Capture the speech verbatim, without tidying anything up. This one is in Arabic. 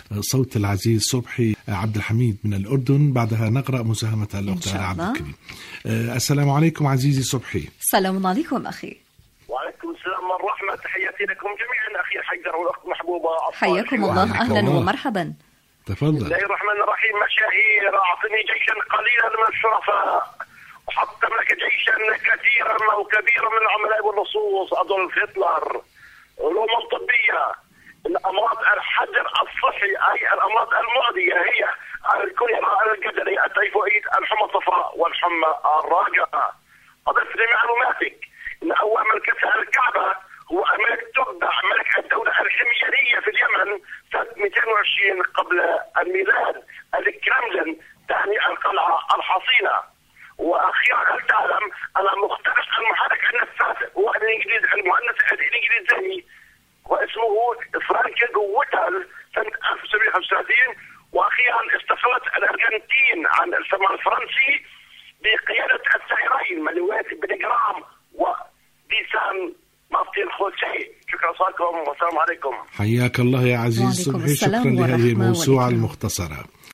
صوت العزيز صبحي عبد الحميد من الأردن. بعدها نقرأ مساهمة الأخت آلاء عبد الكريم. السلام عليكم عزيزي صبحي. السلام عليكم أخي. وعليكم السلام والرحمة. تحياتي لكم جميعا أخي حيدر والأخت محبوبة. حياكم الله، أهلا الله. ومرحبا. تفضل. بسم الله الرحمن الرحيم. مشاهير أعطني جيشا قليلا من الشرفاء وحطم لك جيشا كثيرا أو كبيرا من العملاء واللصوص. أدولف هتلر. علوم طبية. الأمراض الحجر الصحي أي الأمراض المعدية هي الكوليرا، الجدري، التيفوئيد، الحمى الصفراء والحمى الراجعة. أضف لمعلوماتك إن أول من كسر الكعبة هو الملك تبع ملك الدولة الحميرية في اليمن سنة مئتين وعشرين قبل الميلاد. الكرملين تعني القلعة الحصينة. وأخيرا هل تعلم أن المخترع المحرك النفاث هو الإنجليزي المؤنث الإنجليزي واسمه فرانك جوتال سنة ألف وتسعمئة وخمسة وثلاثين. وأخيرا استقلت الأرجنتين عن الاستعمار الفرنسي بقيادة السائرين مانويل بنجرام وديسان مارتين خوسيه. شكرا لكم والسلام عليكم. حياك الله يا عزيز صبحي، شكرا لهذه الموسوعة المختصرة.